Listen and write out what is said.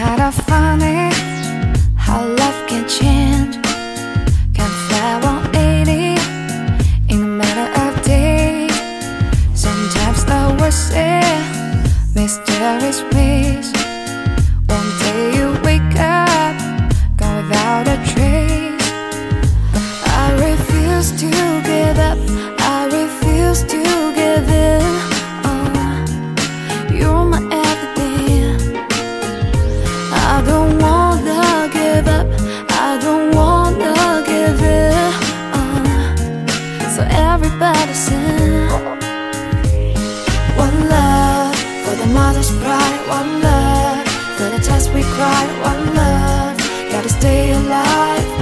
Kinda funny how life can change, can fly 180 in a matter of days. Sometimes the words say mysterious ways. One day you wake up, gone without a trace. I refuse to give up, I refuse to give in. You're my everything. I don't wanna give up, I don't wanna give in. So everybody sing. One love for the mother's pride, one love for the tears we cry, one love, gotta stay alive.